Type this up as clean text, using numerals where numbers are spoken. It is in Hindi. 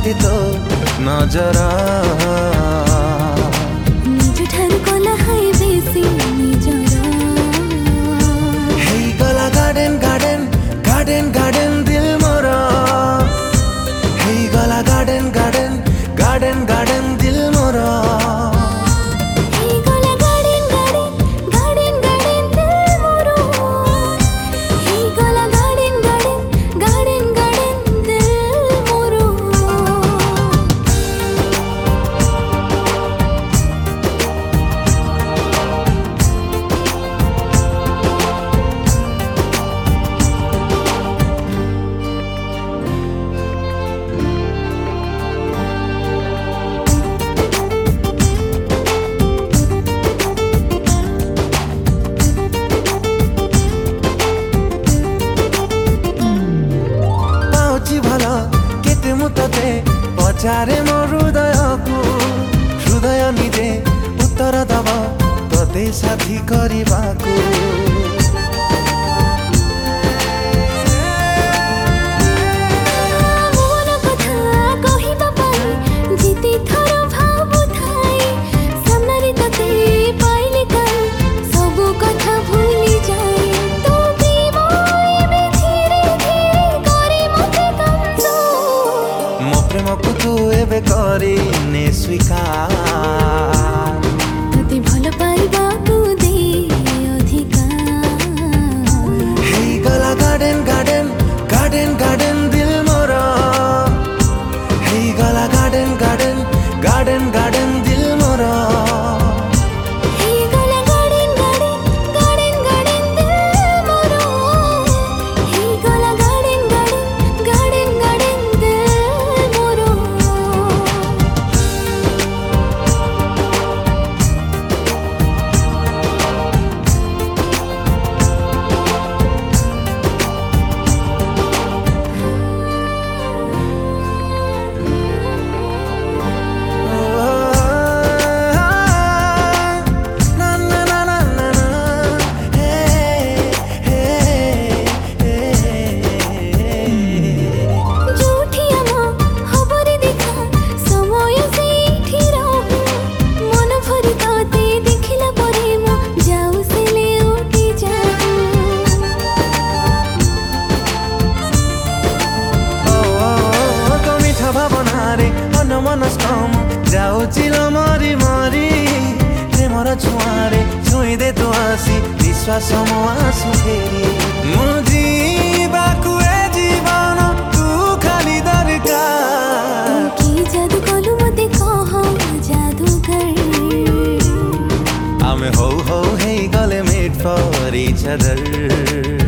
मते तो नजर निज ठारू कला है बेसी निजर हे गला गार्डन गार्डन गार्डन गार्डन दिल मोर हे गला गार्डन गार्डन गार्डन गार्डन दिल मोर तते पचारे मो हृदय निजे उत्तर दब तते साथी करबाकू प्रेमकु तू एबे करी ने स्वीकार तते भल पाइबा तू दे अधिकार हे गला गार्डन गार्डन गार्डन गार्डन दिल मोर हे गला गार्डन गार्डन गार्डन गार्डन दिल मोर जाऊचिल मरी मरी प्रेमर छुआरे छुई दे तो आसी विश्वास मो आसु फेरी मो जीवाकु ए जीवन तू खाली दरकार की जादू कलु मते कह जादूगर आमे हो हे गले मेड फॉर ईच अदर